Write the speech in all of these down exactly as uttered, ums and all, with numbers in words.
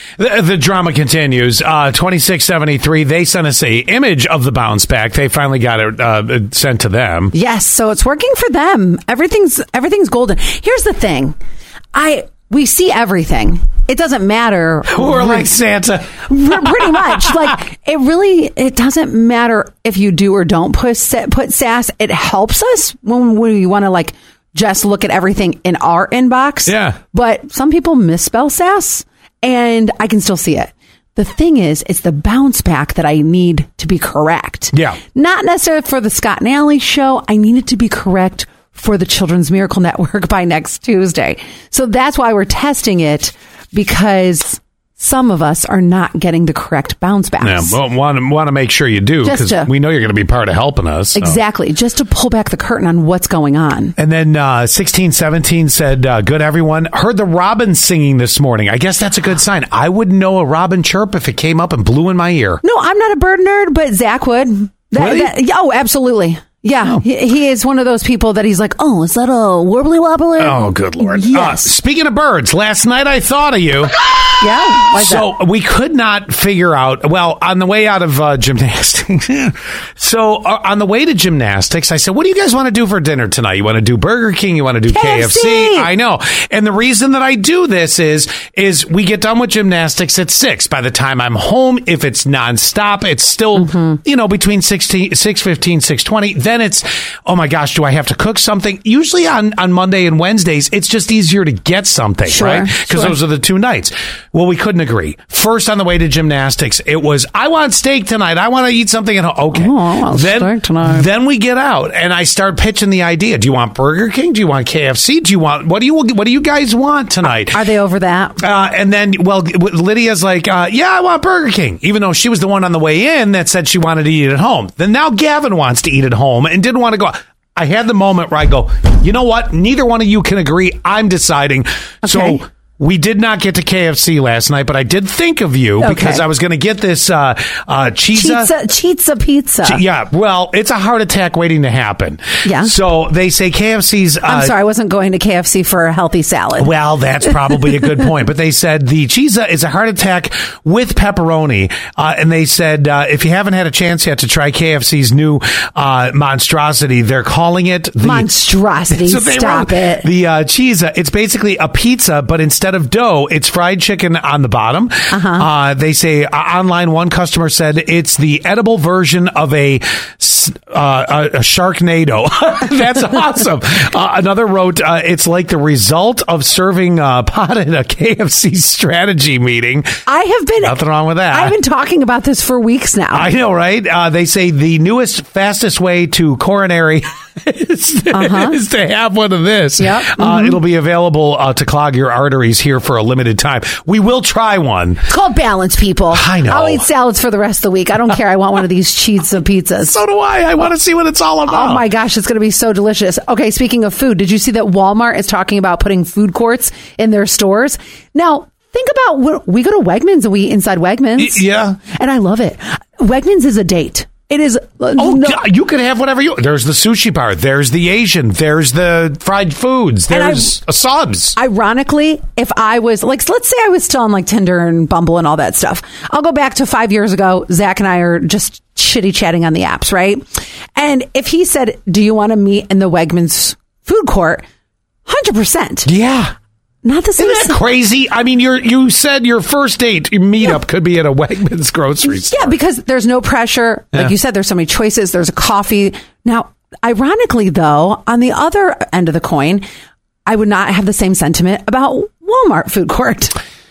The, the drama continues. Uh, twenty-six seventy-three, they sent us a image of the bounce back. They finally got it uh, sent to them. Yes, so it's working for them. Everything's everything's golden. Here's the thing. I we see everything. It doesn't matter. We're like Santa. Pretty much. Like, it really, it doesn't matter if you do or don't put, put sass. It helps us when we want to, like, just look at everything in our inbox. Yeah. But some people misspell sass, and I can still see it. The thing is, it's the bounce back that I need to be correct. Yeah. Not necessarily for the Scott and Allie show. I need it to be correct for the Children's Miracle Network by next Tuesday. So that's why we're testing it, because some of us are not getting the correct bounce backs. Yeah, well, want to want to make sure you do, because we know you're going to be part of helping us. So. Exactly, just to pull back the curtain on what's going on. And then uh, sixteen seventeen said, uh, good, everyone. Heard the robin singing this morning. I guess that's a good sign. I wouldn't know a robin chirp if it came up and blew in my ear. No, I'm not a bird nerd, but Zach would. That, really? that, oh, absolutely. Yeah, oh. he, he is one of those people that he's like, oh, is that a warbly wobbly? Oh, good Lord. Yes. Uh, speaking of birds, last night I thought of you. Yeah. Why's so that? we could not figure out, well, on the way out of uh, gymnastics. so uh, on the way to gymnastics, I said, what do you guys want to do for dinner tonight? You want to do Burger King? You want to do K F C? K F C? I know. And the reason that I do this is, is we get done with gymnastics at six. By the time I'm home, if it's nonstop, it's still, mm-hmm. you know, between sixteen, six fifteen, six twenty. Then it's, oh my gosh, do I have to cook something? Usually on, on Monday and Wednesdays, it's just easier to get something, sure, right? Because sure. those are the two nights. Well, we couldn't agree. First, on the way to gymnastics, it was, I want steak tonight. I want to eat something at home. Okay. Oh, I want then, steak tonight. Then we get out, and I start pitching the idea. Do you want Burger King? Do you want K F C? Do you want, what do you, what do you guys want tonight? Are they over that? Uh, and then, well, Lydia's like, uh, yeah, I want Burger King, even though she was the one on the way in that said she wanted to eat at home. Then now Gavin wants to eat at home and didn't want to go. I had the moment where I go, you know what? Neither one of you can agree. I'm deciding. Okay. So we did not get to K F C last night, but I did think of you okay. because I was going to get this uh, uh, cheesa. Cheesa pizza. Che- yeah, well, it's a heart attack waiting to happen. Yeah. So they say K F C's... Uh, I'm sorry, I wasn't going to K F C for a healthy salad. Well, that's probably a good point. But they said the cheesa is a heart attack with pepperoni. Uh, and they said uh, if you haven't had a chance yet to try K F C's new uh, monstrosity, they're calling it... The, monstrosity, stop it. The uh, cheesa, it's basically a pizza, but instead of dough, it's fried chicken on the bottom. Uh-huh. Uh, they say uh, online, one customer said it's the edible version of a, uh, a, a Sharknado. That's awesome. Uh, another wrote, uh, it's like the result of serving uh, pot at a K F C strategy meeting. I have been... Nothing wrong with that. I've been talking about this for weeks now. I know, right? Uh, they say the newest, fastest way to coronary is, to, uh-huh. is to have one of this. Yep. Mm-hmm. Uh, it'll be available uh, to clog your arteries here for a limited time. We will try one. It's called balance, people. I know. I'll eat salads for the rest of the week. I don't care. I want one of these cheesa pizzas. So do I. I want to see what it's all about. Oh my gosh, it's going to be so delicious. Okay, speaking of food, did you see that Walmart is talking about putting food courts in their stores? Now, think about what we go to Wegmans and we eat inside Wegmans. Y- yeah. And I love it. Wegmans is a date. It is. Oh, no, God, you can have whatever you. There's the sushi bar. There's the Asian. There's the fried foods. There's I, subs. Ironically, if I was like, let's say I was still on like Tinder and Bumble and all that stuff. I'll go back to five years ago. Zach and I are just shitty chatting on the apps, right? And if he said, "Do you want to meet in the Wegmans food court?" one hundred percent. Yeah. Not the same. Isn't that crazy? I mean, you you said your first date, your meetup yeah. could be at a Wegmans grocery store. Yeah, because there's no pressure. Like yeah. you said, there's so many choices. There's a coffee. Now, ironically, though, on the other end of the coin, I would not have the same sentiment about Walmart food court.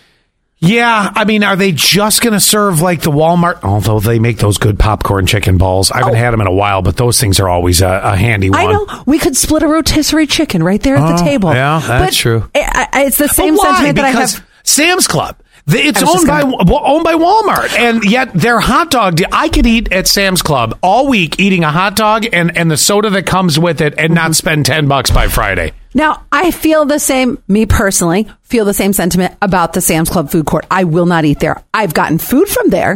Yeah, I mean, are they just going to serve like the Walmart? Although they make those good popcorn chicken balls. I haven't oh. had them in a while, but those things are always a, a handy one. I know. We could split a rotisserie chicken right there at oh, the table. Yeah, that's but true. It, it's the same but why? sentiment that because I have. Sam's Club. It's owned by gonna... owned by Walmart, and yet their hot dog. I could eat at Sam's Club all week, eating a hot dog and, and the soda that comes with it, and mm-hmm. not spend ten bucks by Friday. Now, I feel the same, me personally, feel the same sentiment about the Sam's Club food court. I will not eat there. I've gotten food from there,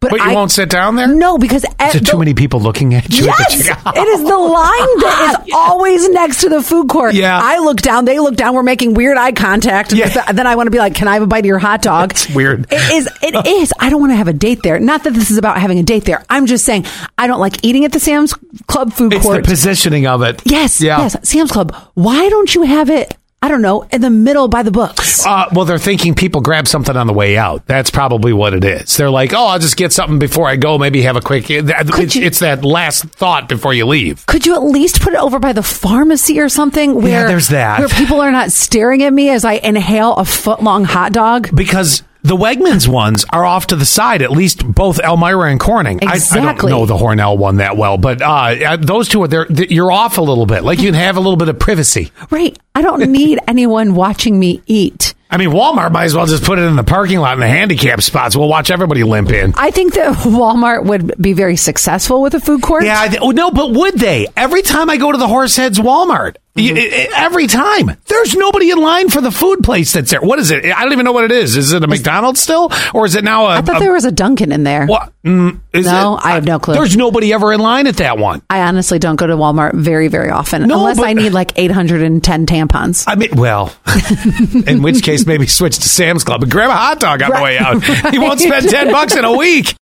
But, but you I, won't sit down there? No, because... Is there too many people looking at you? Yes! At the it is the line that is always next to the food court. Yeah. I look down, they look down, we're making weird eye contact. Yeah. And then I want to be like, can I have a bite of your hot dog? It's weird. It is. It is. I don't want to have a date there. Not that this is about having a date there. I'm just saying I don't like eating at the Sam's Club food it's court. It's the positioning of it. Yes. Yeah. Yes. Sam's Club. Why don't you have it, I don't know, in the middle by the books? Uh, well, they're thinking people grab something on the way out. That's probably what it is. They're like, oh, I'll just get something before I go. Maybe have a quick... It's, you, it's that last thought before you leave. Could you at least put it over by the pharmacy or something? Where, yeah, there's that. Where people are not staring at me as I inhale a foot-long hot dog? Because... the Wegmans ones are off to the side, at least both Elmira and Corning. Exactly. I, I don't know the Hornell one that well, but uh, those two, are they're, they're, you're off a little bit. Like you can have a little bit of privacy. Right. I don't need anyone watching me eat. I mean, Walmart might as well just put it in the parking lot in the handicap spots. We'll watch everybody limp in. I think that Walmart would be very successful with a food court. Yeah, th- no, but would they? Every time I go to the Horseheads Walmart, mm-hmm. y- y- every time, there's nobody in line for the food place that's there. What is it? I don't even know what it is. Is it a McDonald's still? Or is it now a... I thought a, there was a Dunkin' in there. What? Mm, is no, it? I have no clue. There's nobody ever in line at that one. I honestly don't go to Walmart very, very often. No, unless but, I need like eight hundred ten tampons. I mean, well, in which case maybe switch to Sam's Club and grab a hot dog on right. the way out. You won't spend ten bucks in a week.